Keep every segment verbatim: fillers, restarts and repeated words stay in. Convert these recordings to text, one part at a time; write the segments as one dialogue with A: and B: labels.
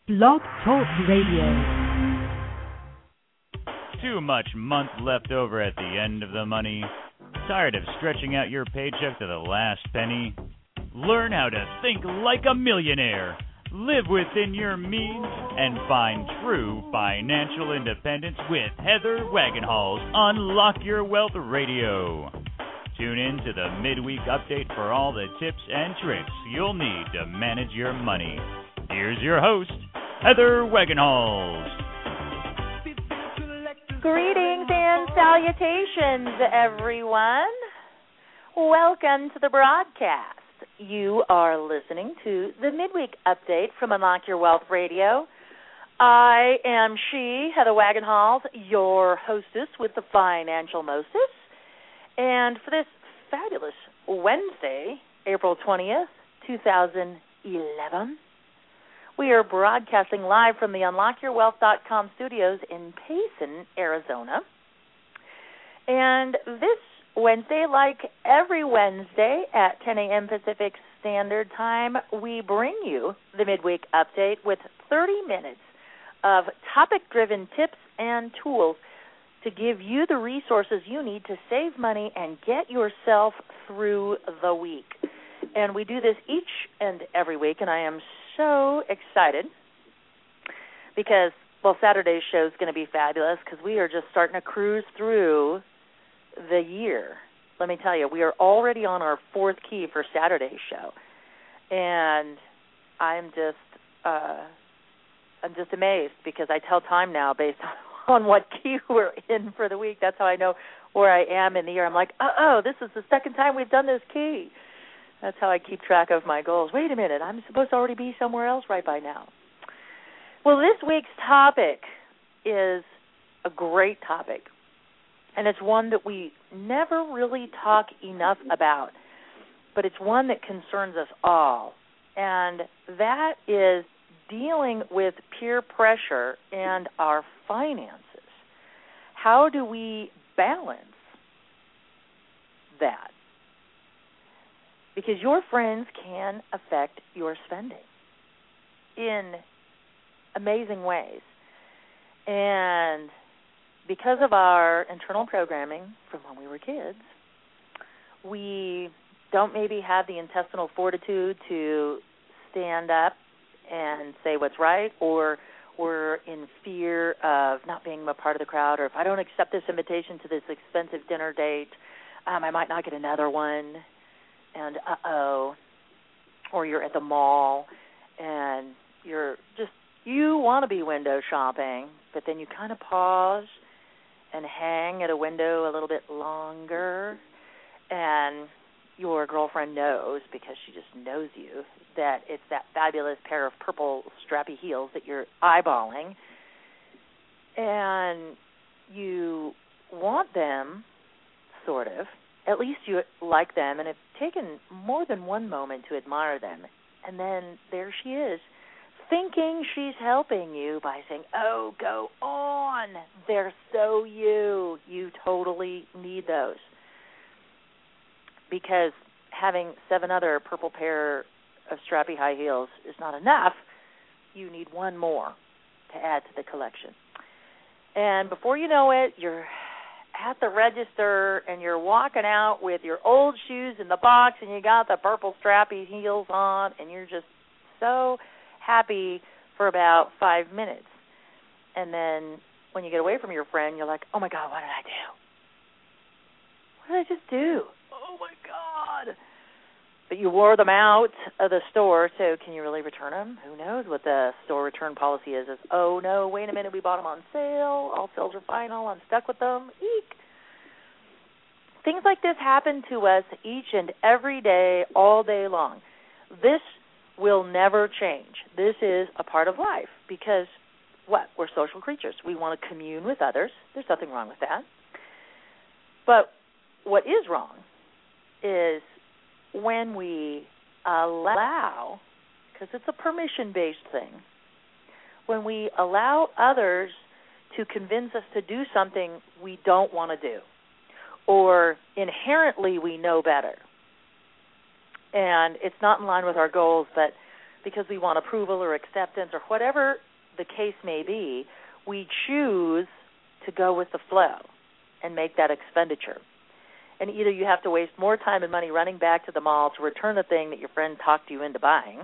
A: Blog Talk Radio.
B: Too much month left over at the end of the money? Tired of stretching out your paycheck to the last penny? Learn how to think like a millionaire, live within your means, and find true financial independence with Heather Wagenhals on Unlock Your Wealth Radio. Tune in to the midweek update for all the tips and tricks you'll need to manage your money. Here's your host, Heather Wagenhals.
C: Greetings and salutations, everyone. Welcome to the broadcast. You are listening to the midweek update from Unlock Your Wealth Radio. I am she, Heather Wagenhals, your hostess with the Financial Moses. And for this fabulous Wednesday, April twentieth, two thousand eleven, we are broadcasting live from the unlock your wealth dot com studios in Payson, Arizona. And this Wednesday, like every Wednesday at ten a.m. Pacific Standard Time, we bring you the midweek update with thirty minutes of topic-driven tips and tools to give you the resources you need to save money and get yourself through the week. And we do this each and every week, and I am so excited because, well, Saturday's show is going to be fabulous because we are just starting to cruise through the year. Let me tell you, we are already on our fourth key for Saturday's show, and I'm just, uh, I'm just amazed because I tell time now based on what key we're in for the week. That's how I know where I am in the year. I'm like, uh-oh, this is the second time we've done this key. That's how I keep track of my goals. Wait a minute, I'm supposed to already be somewhere else right by now. Well, this week's topic is a great topic, and it's one that we never really talk enough about, but it's one that concerns us all, and that is dealing with peer pressure and our finances. How do we balance that? Because your friends can affect your spending in amazing ways. And because of our internal programming from when we were kids, we don't maybe have the intestinal fortitude to stand up and say what's right, or we're in fear of not being a part of the crowd, or if I don't accept this invitation to this expensive dinner date, um, I might not get another one, and uh-oh, or you're at the mall, and you're just, you want to be window shopping, but then you kind of pause and hang at a window a little bit longer, and your girlfriend knows, because she just knows you, that it's that fabulous pair of purple strappy heels that you're eyeballing, and you want them, sort of. At least you like them and have taken more than one moment to admire them, and then there she is, thinking she's helping you by saying, oh, go on, they're so you. You totally need those. Because having seven other purple pair of strappy high heels is not enough. You need one more to add to the collection. And before you know it, you're at the register and you're walking out with your old shoes in the box and you got the purple strappy heels on and you're just so happy for about five minutes. And then when you get away from your friend, you're like, oh, my God, what did I do? What did I just do? Oh, my God. But you wore them out of the store, so can you really return them? Who knows what the store return policy is. It's, oh, no, wait a minute, we bought them on sale. All sales are final. I'm stuck with them. Eek. Things like this happen to us each and every day, all day long. This will never change. This is a part of life because, what? We're social creatures. We want to commune with others. There's nothing wrong with that. But what is wrong is when we allow, because it's a permission-based thing, when we allow others to convince us to do something we don't want to do, or inherently we know better, and it's not in line with our goals, but because we want approval or acceptance or whatever the case may be, we choose to go with the flow and make that expenditure. And either you have to waste more time and money running back to the mall to return the thing that your friend talked you into buying,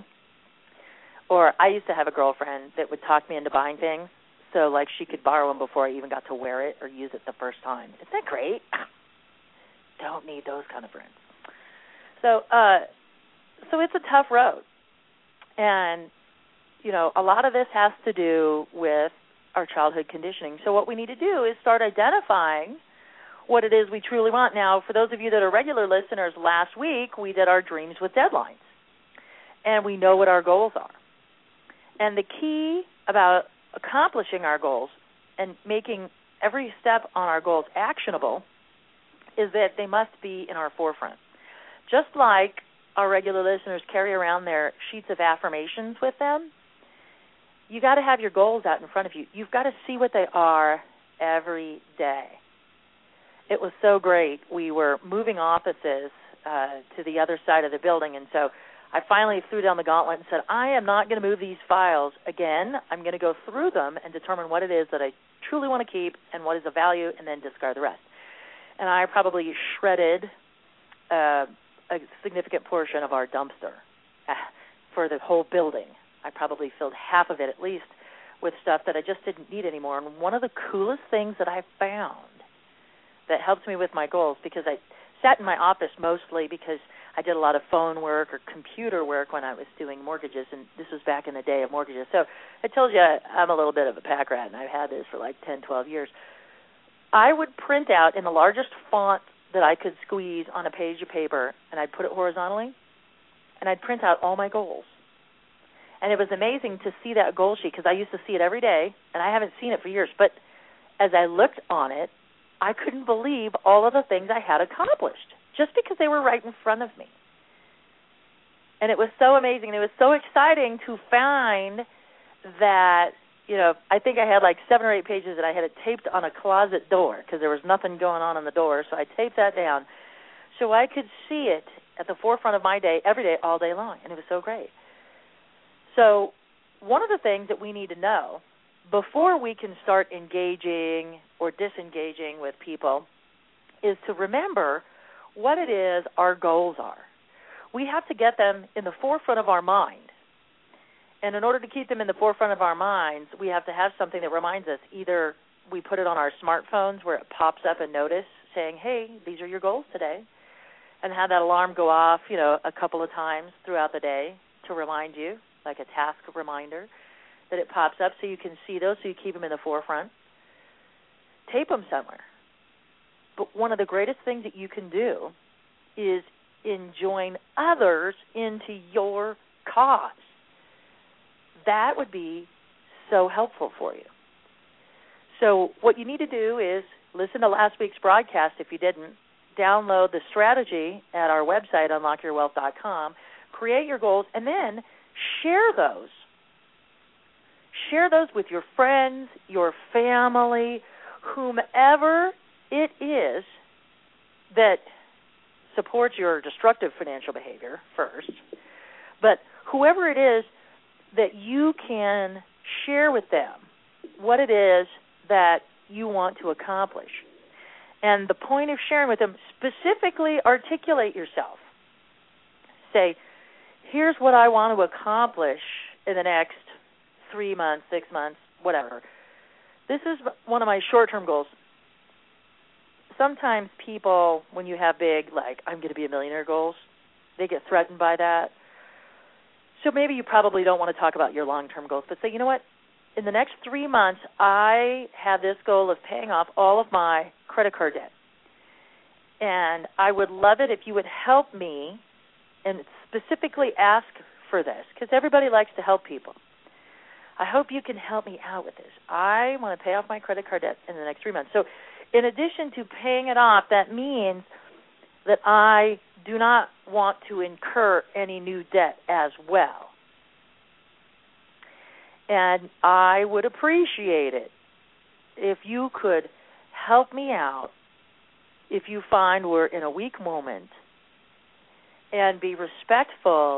C: or I used to have a girlfriend that would talk me into buying things, so like she could borrow them before I even got to wear it or use it the first time. Isn't that great? Don't need those kind of friends. So, uh, so it's a tough road. And, you know, a lot of this has to do with our childhood conditioning. So what we need to do is start identifying what it is we truly want. Now, for those of you that are regular listeners, last week we did our dreams with deadlines. And we know what our goals are. And the key about accomplishing our goals and making every step on our goals actionable is that they must be in our forefront. Just like our regular listeners carry around their sheets of affirmations with them, you got to have your goals out in front of you. You've got to see what they are every day. It was so great. We were moving offices uh, to the other side of the building, and so I finally threw down the gauntlet and said, I am not going to move these files again. I'm going to go through them and determine what it is that I truly want to keep and what is of value, and then discard the rest. And I probably shredded uh, a significant portion of our dumpster uh, for the whole building. I probably filled half of it at least with stuff that I just didn't need anymore. And one of the coolest things that I found that helped me with my goals, because I sat in my office mostly because I did a lot of phone work or computer work when I was doing mortgages, and this was back in the day of mortgages. So I told you I'm a little bit of a pack rat, and I've had this for like ten, twelve years. I would print out in the largest font that I could squeeze on a page of paper, and I'd put it horizontally, and I'd print out all my goals. And it was amazing to see that goal sheet, because I used to see it every day, and I haven't seen it for years. But as I looked on it, I couldn't believe all of the things I had accomplished just because they were right in front of me. And it was so amazing, and it was so exciting to find that, you know, I think I had like seven or eight pages that I had it taped on a closet door because there was nothing going on in the door, so I taped that down so I could see it at the forefront of my day every day, all day long, and it was so great. So one of the things that we need to know before we can start engaging or disengaging with people is to remember what it is our goals are. We have to get them in the forefront of our mind. And in order to keep them in the forefront of our minds, we have to have something that reminds us. Either we put it on our smartphones where it pops up a notice saying, hey, these are your goals today, and have that alarm go off, you know, a couple of times throughout the day to remind you, like a task reminder, that it pops up so you can see those, so you keep them in the forefront. Tape them somewhere. But one of the greatest things that you can do is enjoin others into your cause. That would be so helpful for you. So what you need to do is listen to last week's broadcast if you didn't. Download the strategy at our website, unlock your wealth dot com. Create your goals, and then share those. Share those with your friends, your family, whomever it is that supports your destructive financial behavior first. But whoever it is that you can share with them what it is that you want to accomplish. And the point of sharing with them, specifically articulate yourself. Say, here's what I want to accomplish in the next three months, six months, whatever. This is one of my short-term goals. Sometimes people, when you have big, like, I'm going to be a millionaire goals, they get threatened by that. So maybe you probably don't want to talk about your long-term goals, but say, you know what, in the next three months, I have this goal of paying off all of my credit card debt. And I would love it if you would help me and specifically ask for this, because everybody likes to help people. I hope you can help me out with this. I want to pay off my credit card debt in the next three months. So in addition to paying it off, that means that I do not want to incur any new debt as well. And I would appreciate it if you could help me out if you find we're in a weak moment, and be respectful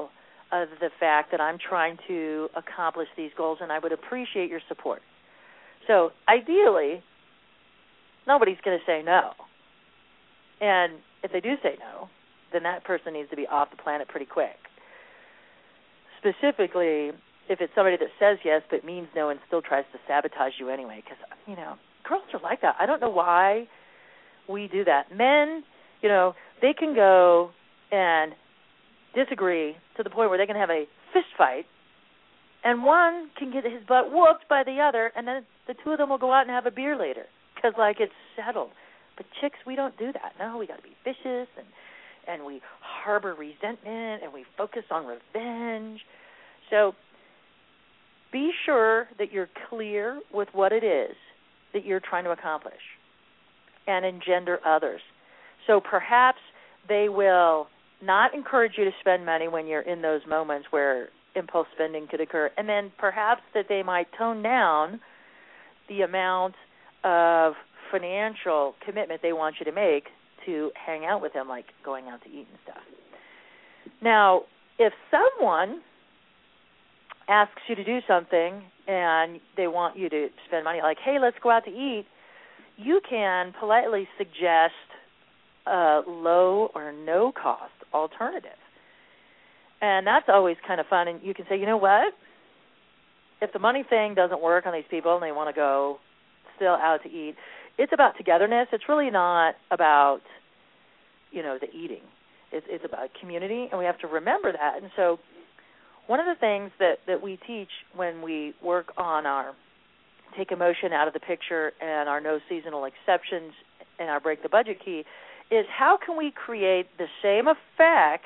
C: of the fact that I'm trying to accomplish these goals, and I would appreciate your support. So ideally, nobody's going to say no. And if they do say no, then that person needs to be off the planet pretty quick. Specifically, if it's somebody that says yes but means no and still tries to sabotage you anyway, because, you know, girls are like that. I don't know why we do that. Men, you know, they can go and disagree to the point where they can have a fist fight, and one can get his butt whooped by the other, and then the two of them will go out and have a beer later because, like, it's settled. But chicks, we don't do that. No, we got to be vicious, and and we harbor resentment, and we focus on revenge. So be sure that you're clear with what it is that you're trying to accomplish and engender others. So perhaps they will not encourage you to spend money when you're in those moments where impulse spending could occur, and then perhaps that they might tone down the amount of financial commitment they want you to make to hang out with them, like going out to eat and stuff. Now, if someone asks you to do something and they want you to spend money, like, hey, let's go out to eat, you can politely suggest a low or no-cost alternative. And that's always kind of fun. And you can say, you know what? If the money thing doesn't work on these people and they want to go still out to eat, it's about togetherness. It's really not about, you know, the eating. It's, it's about community, and we have to remember that. And so one of the things that, that we teach when we work on our take emotion out of the picture and our no seasonal exceptions and our break the budget key is how can we create the same effect,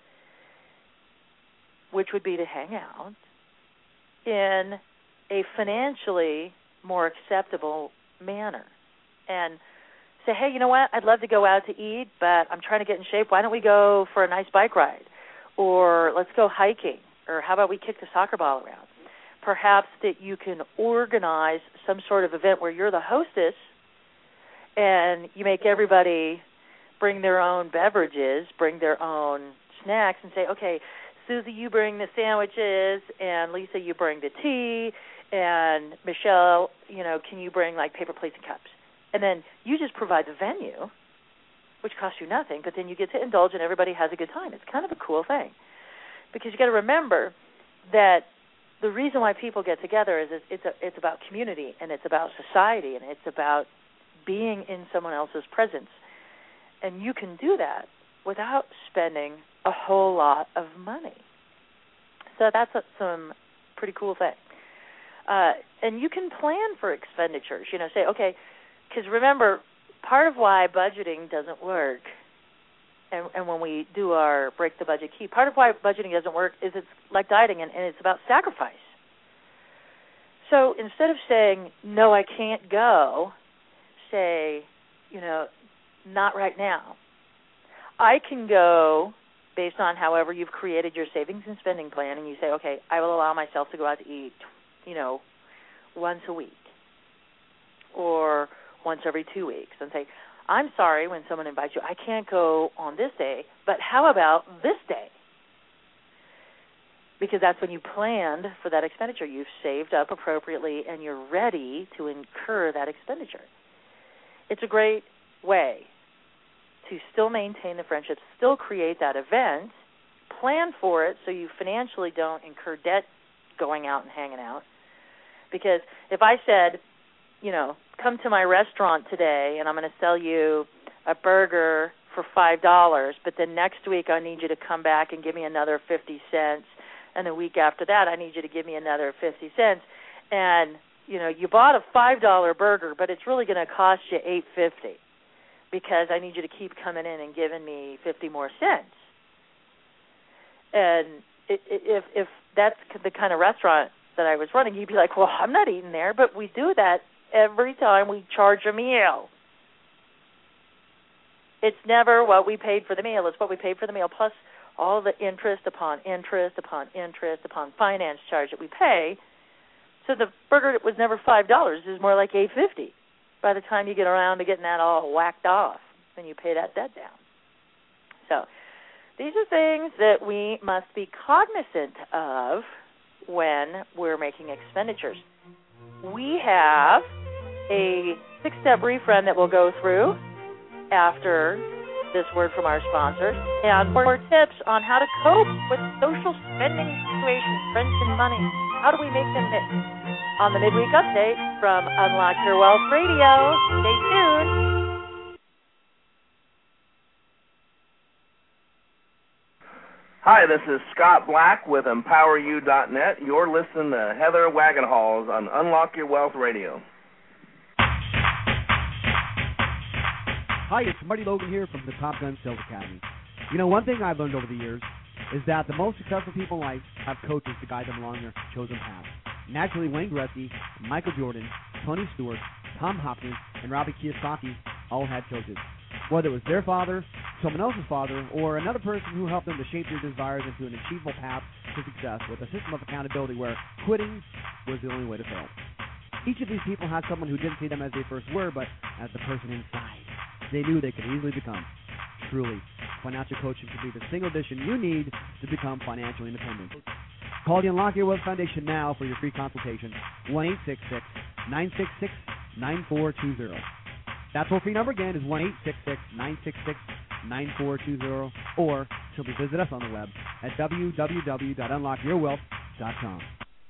C: which would be to hang out, in a financially more acceptable manner. And say, hey, you know what, I'd love to go out to eat, but I'm trying to get in shape. Why don't we go for a nice bike ride? Or let's go hiking. Or how about we kick the soccer ball around? Perhaps that you can organize some sort of event where you're the hostess and you make everybody bring their own beverages, bring their own snacks, and say, okay, Susie, you bring the sandwiches, and Lisa, you bring the tea, and Michelle, you know, can you bring, like, paper plates and cups? And then you just provide the venue, which costs you nothing, but then you get to indulge and everybody has a good time. It's kind of a cool thing. Because you got to remember that the reason why people get together is it's a, it's about community, and it's about society, and it's about being in someone else's presence. And you can do that without spending a whole lot of money. So that's a, some pretty cool thing. Uh, and you can plan for expenditures. You know, say, okay, because remember, part of why budgeting doesn't work, and, and when we do our break the budget key, part of why budgeting doesn't work is it's like dieting, and, and it's about sacrifice. So instead of saying, no, I can't go, say, you know, not right now. I can go based on however you've created your savings and spending plan, and you say, okay, I will allow myself to go out to eat, you know, once a week or once every two weeks, and say, I'm sorry when someone invites you, I can't go on this day, but how about this day? Because that's when you planned for that expenditure. You've saved up appropriately, and you're ready to incur that expenditure. It's a great way to still maintain the friendship, still create that event, plan for it so you financially don't incur debt going out and hanging out. Because if I said, you know, come to my restaurant today and I'm going to sell you a burger for five dollars, but then next week I need you to come back and give me another fifty cents, and the week after that I need you to give me another fifty cents, and, you know, you bought a five dollar burger, but it's really going to cost you eight fifty because I need you to keep coming in and giving me fifty more cents. And if if that's the kind of restaurant that I was running, you'd be like, well, I'm not eating there, but we do that every time we charge a meal. It's never what we paid for the meal. It's what we paid for the meal plus all the interest upon interest upon interest upon finance charge that we pay. So the burger was never five dollars. It was more like eight fifty by the time you get around to getting that all whacked off and you pay that debt down. So These are things that we must be cognizant of when we're making expenditures. We have a six-step refund that we'll go through after this word from our sponsors, and more tips on how to cope with social spending situations, friends and money. How do we make them hit? On the Midweek Update from Unlock Your Wealth Radio. Stay tuned.
D: Hi, this is Scott Black with Empower You dot net. You're listening to Heather Wagenhals on Unlock Your Wealth Radio.
E: Hi, it's Marty Logan here from the Top Gun Sales Academy. You know, one thing I've learned over the years is that the most successful people in life have coaches to guide them along their chosen path. Naturally, Wayne Gretzky, Michael Jordan, Tony Stewart, Tom Hopkins, and Robbie Kiyosaki all had coaches. Whether it was their father, someone else's father, or another person who helped them to shape their desires into an achievable path to success with a system of accountability where quitting was the only way to fail. Each of these people had someone who didn't see them as they first were, but as the person inside they knew they could easily become. Truly, financial coaching can be the single addition you need to become financially independent. Call the Unlock Your Wealth Foundation now for your free consultation, one eight six six, nine six six, nine four two zero. That toll-free number again is one eight six six, nine six six, nine four two zero, or simply visit us on the web at w w w dot unlock your wealth dot com.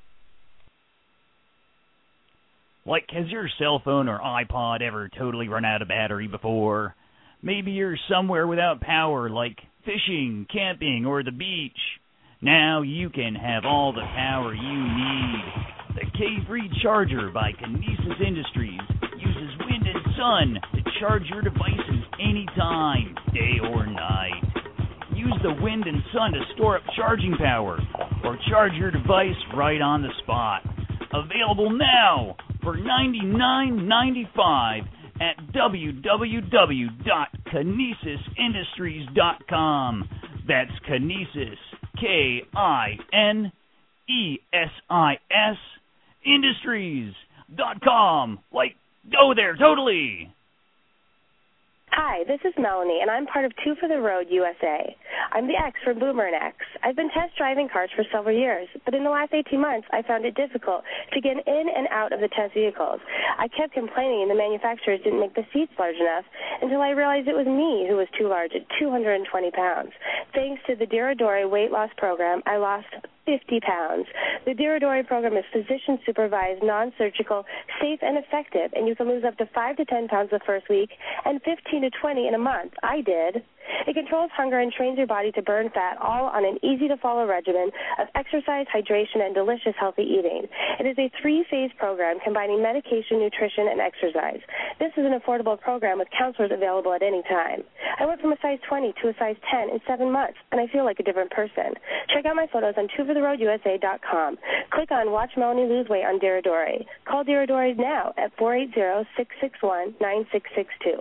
B: Like, has your cell phone or iPod ever totally run out of battery before? Maybe you're somewhere without power, like fishing, camping, or the beach. Now you can have all the power you need. The K three Charger by Kinesis Industries uses wind and sun to charge your devices anytime, day or night. Use the wind and sun to store up charging power, or charge your device right on the spot. Available now for ninety-nine ninety-five at w w w dot kinesis industries dot com. That's Kinesis, K I N E S I S, industries dot com. Like, go there, totally.
F: Hi, this is Melanie, and I'm part of Two for the Road U S A. I'm the X from Boomer and X. I've been test driving cars for several years, but in the last eighteen months, I found it difficult to get in and out of the test vehicles. I kept complaining the manufacturers didn't make the seats large enough until I realized it was me who was too large at two hundred twenty pounds. Thanks to the Diradori weight loss program, I lost fifty pounds. The Diradori program is physician-supervised, non-surgical, safe, and effective, and you can lose up to five to ten pounds the first week and fifteen to twenty in a month. I did. It controls hunger and trains your body to burn fat, all on an easy-to-follow regimen of exercise, hydration, and delicious healthy eating. It is a three-phase program combining medication, nutrition, and exercise. This is an affordable program with counselors available at any time. I went from a size twenty to a size ten in seven months, and I feel like a different person. Check out my photos on two for the road u s a dot com. Click on Watch Melanie Lose Weight on Diradori. Call Diradori now at four eight zero, six six one, nine six six two.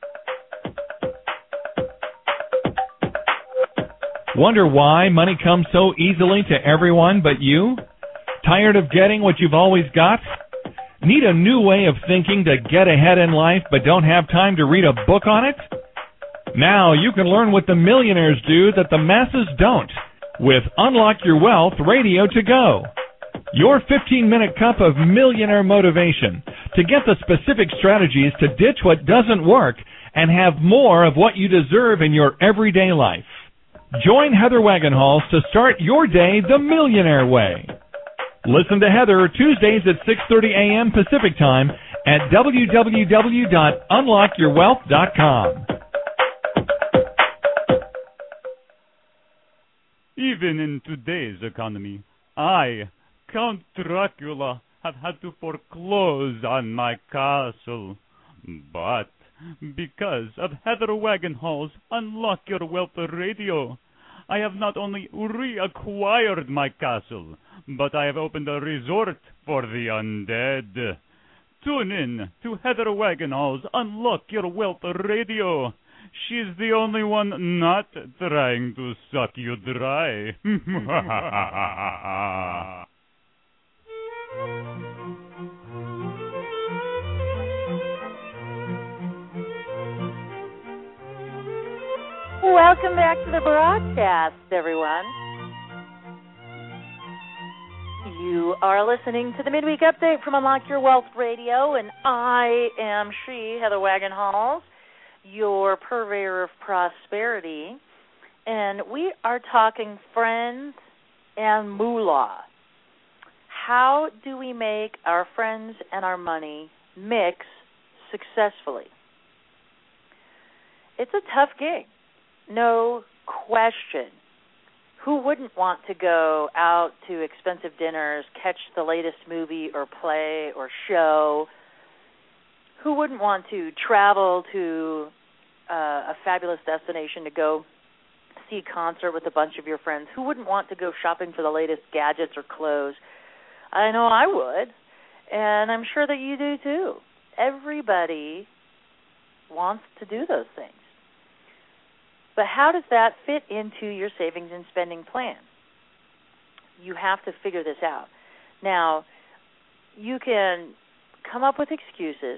G: Wonder why money comes so easily to everyone but you? Tired of getting what you've always got? Need a new way of thinking to get ahead in life but don't have time to read a book on it? Now you can learn what the millionaires do that the masses don't with Unlock Your Wealth Radio to Go. Your fifteen-minute cup of millionaire motivation to get the specific strategies to ditch what doesn't work and have more of what you deserve in your everyday life. Join Heather Wagenhals to start your day the millionaire way. Listen to Heather Tuesdays at six thirty a.m. Pacific Time at w w w dot unlock your wealth dot com.
H: Even in today's economy, I, Count Dracula, have had to foreclose on my castle. But because of Heather Wagenhals' Unlock Your Wealth Radio, I have not only reacquired my castle, but I have opened a resort for the undead. Tune in to Heather Wagenhals' Unlock Your Wealth Radio. She's the only one not trying to suck you dry.
C: Welcome back to the broadcast, everyone. You are listening to the Midweek Update from Unlock Your Wealth Radio, and I am she, Heather Wagenhals, your purveyor of prosperity, and we are talking friends and moolah. How do we make our friends and our money mix successfully? It's a tough gig, no question. Who wouldn't want to go out to expensive dinners, catch the latest movie or play or show? Who wouldn't want to travel to uh, a fabulous destination to go see a concert with a bunch of your friends? Who wouldn't want to go shopping for the latest gadgets or clothes? I know I would, and I'm sure that you do too. Everybody wants to do those things. But how does that fit into your savings and spending plan? You have to figure this out. Now, you can come up with excuses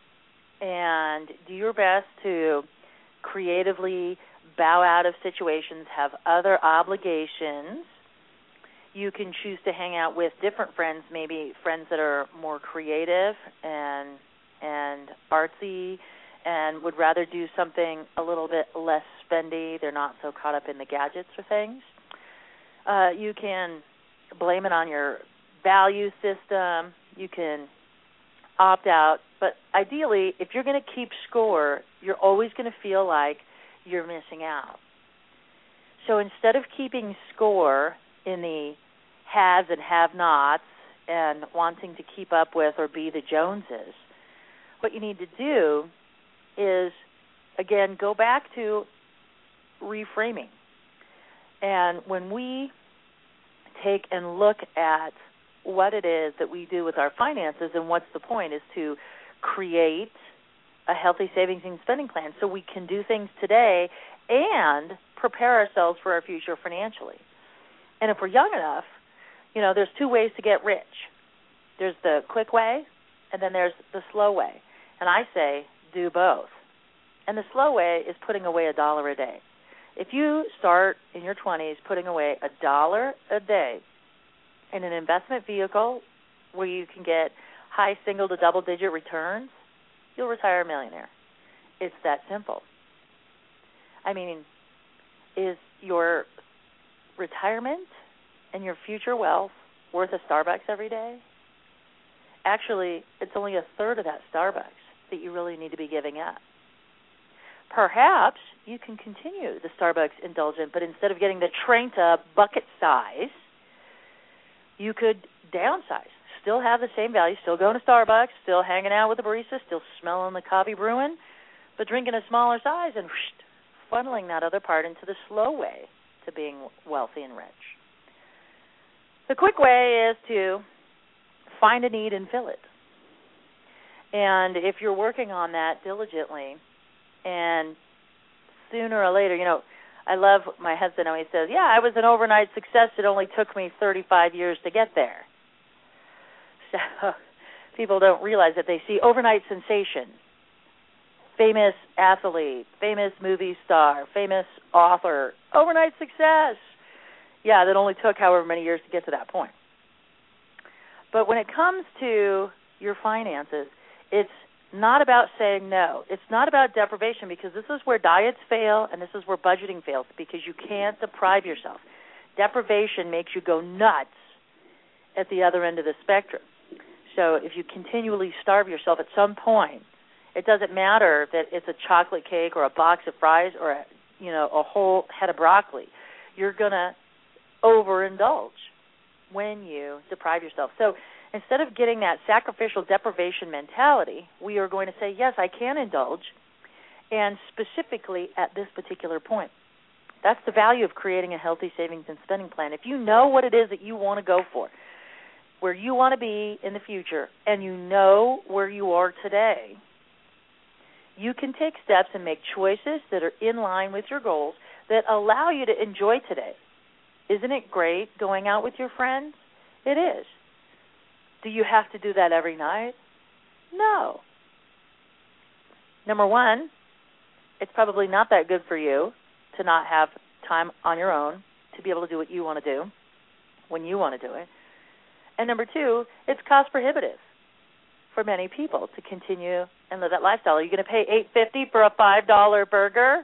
C: and do your best to creatively bow out of situations, have other obligations. You can choose to hang out with different friends, maybe friends that are more creative and and artsy, and would rather do something a little bit less spendy. They're not so caught up in the gadgets or things. Uh, you can blame it on your value system. You can opt out. But ideally, if you're going to keep score, you're always going to feel like you're missing out. So instead of keeping score in the haves and have-nots and wanting to keep up with or be the Joneses, what you need to do is, again, go back to reframing. And when we take and look at what it is that we do with our finances and what's the point is to create a healthy savings and spending plan so we can do things today and prepare ourselves for our future financially. And if we're young enough, you know, there's two ways to get rich. There's the quick way, and then there's the slow way. And I say do both. And the slow way is putting away a dollar a day. If you start in your twenties putting away a dollar a day in an investment vehicle where you can get high single to double digit returns, you'll retire a millionaire. It's that simple. I mean, is your retirement and your future wealth worth a Starbucks every day? Actually, it's only a third of that Starbucks that you really need to be giving up. Perhaps you can continue the Starbucks indulgent, but instead of getting the Trenta bucket size, you could downsize. Still have the same value, still going to Starbucks, still hanging out with the barista, still smelling the coffee brewing, but drinking a smaller size and whoosh, funneling that other part into the slow way to being wealthy and rich. The quick way is to find a need and fill it. And if you're working on that diligently, and sooner or later, you know, I love my husband always says, yeah, I was an overnight success. It only took me thirty-five years to get there. So people don't realize that they see overnight sensation, famous athlete, famous movie star, famous author, overnight success. Yeah, that only took however many years to get to that point. But when it comes to your finances, it's not about saying no. It's not about deprivation, because this is where diets fail and this is where budgeting fails, because you can't deprive yourself. Deprivation makes you go nuts at the other end of the spectrum. So if you continually starve yourself at some point, it doesn't matter that it's a chocolate cake or a box of fries or a, you know, a whole head of broccoli. You're going to overindulge when you deprive yourself. So instead of getting that sacrificial deprivation mentality, we are going to say, yes, I can indulge, and specifically at this particular point. That's the value of creating a healthy savings and spending plan. If you know what it is that you want to go for, where you want to be in the future, and you know where you are today, you can take steps and make choices that are in line with your goals that allow you to enjoy today. Isn't it great going out with your friends? It is. Do you have to do that every night? No. Number one, it's probably not that good for you to not have time on your own to be able to do what you want to do when you want to do it. And number two, it's cost prohibitive for many people to continue and live that lifestyle. Are you going to pay eight dollars and fifty cents for a five dollar burger?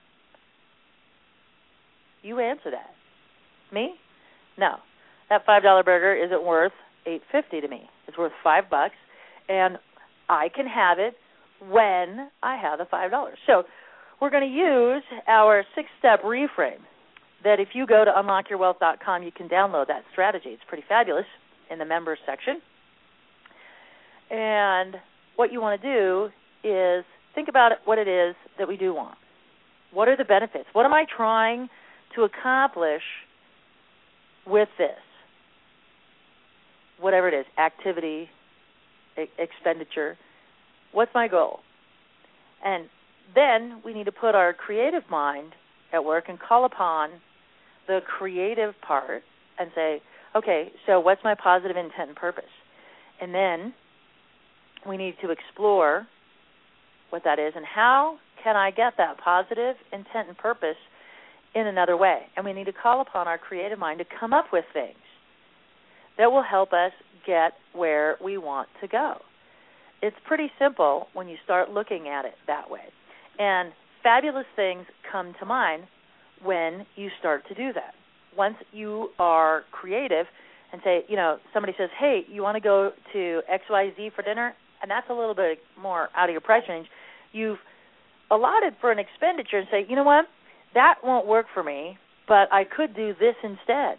C: You answer that. Me? No. That five dollar burger isn't worth eight dollars and fifty cents to me. It's worth five bucks, and I can have it when I have the five dollars. So we're going to use our six-step reframe that if you go to unlock your wealth dot com, you can download that strategy. It's pretty fabulous in the members section. And what you want to do is think about what it is that we do want. What are the benefits? What am I trying to accomplish with this? Whatever it is, activity, e- expenditure. What's my goal? And then we need to put our creative mind at work and call upon the creative part and say, okay, so what's my positive intent and purpose? And then we need to explore what that is and how can I get that positive intent and purpose in another way. And we need to call upon our creative mind to come up with things that will help us get where we want to go. It's pretty simple when you start looking at it that way. And fabulous things come to mind when you start to do that. Once you are creative and say, you know, somebody says, hey, you want to go to X Y Z for dinner? And that's a little bit more out of your price range. You've allotted for an expenditure and say, you know what, that won't work for me, but I could do this instead.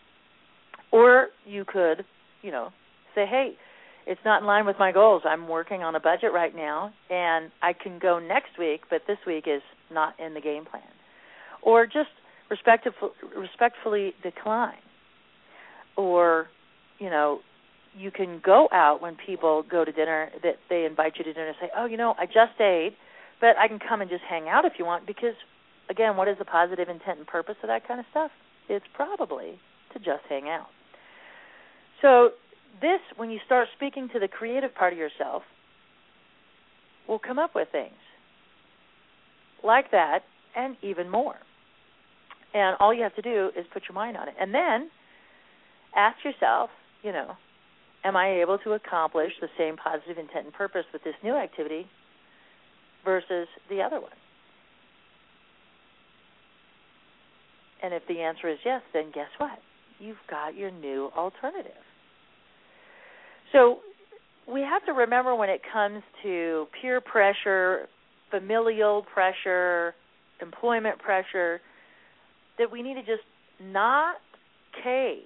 C: Or you could, you know, say, hey, it's not in line with my goals. I'm working on a budget right now, and I can go next week, but this week is not in the game plan. Or just respectful, respectfully decline. Or, you know, you can go out when people go to dinner, that they invite you to dinner and say, oh, you know, I just ate, but I can come and just hang out if you want, because, again, what is the positive intent and purpose of that kind of stuff? It's probably to just hang out. So this, when you start speaking to the creative part of yourself, will come up with things like that and even more. And all you have to do is put your mind on it. And then ask yourself, you know, am I able to accomplish the same positive intent and purpose with this new activity versus the other one? And if the answer is yes, then guess what? You've got your new alternative. So we have to remember when it comes to peer pressure, familial pressure, employment pressure, that we need to just not cave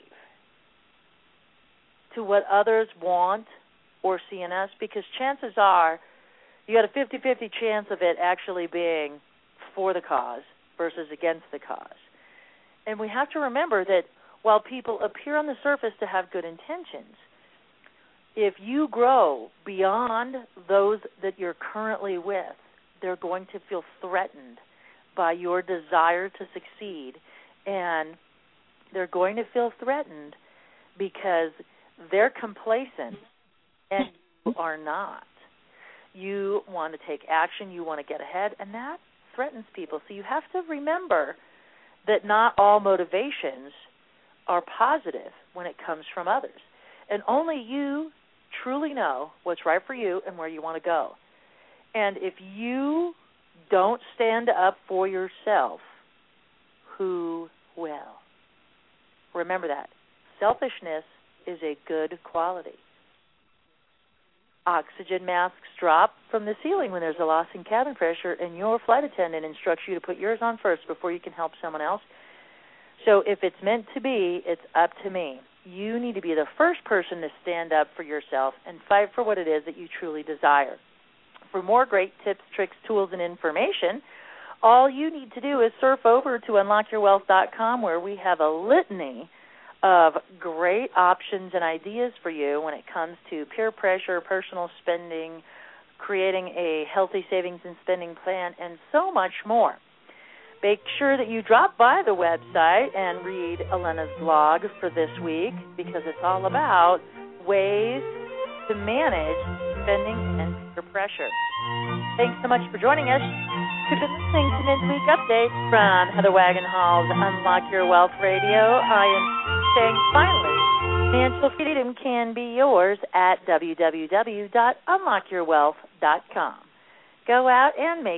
C: to what others want or see in us, because chances are you got a fifty-fifty chance of it actually being for the cause versus against the cause. And we have to remember that while people appear on the surface to have good intentions, if you grow beyond those that you're currently with, they're going to feel threatened by your desire to succeed, and they're going to feel threatened because they're complacent and you are not. You want to take action, you want to get ahead, and that threatens people. So you have to remember that not all motivations are positive when it comes from others. And only you truly know what's right for you and where you want to go. And if you don't stand up for yourself, who will? Remember that. Selfishness is a good quality. Oxygen masks drop from the ceiling when there's a loss in cabin pressure, and your flight attendant instructs you to put yours on first before you can help someone else. So if it's meant to be, it's up to me. You need to be the first person to stand up for yourself and fight for what it is that you truly desire. For more great tips, tricks, tools, and information, all you need to do is surf over to unlock your wealth dot com, where we have a litany of great options and ideas for you when it comes to peer pressure, personal spending, creating a healthy savings and spending plan, and so much more. Make sure that you drop by the website and read Elena's blog for this week, because it's all about ways to manage spending and peer pressure. Thanks so much for joining us. You've been listening to Midweek Update from Heather Wagenhall's Unlock Your Wealth Radio. I am saying finally, financial freedom can be yours at w w w dot unlock your wealth dot com. Go out and make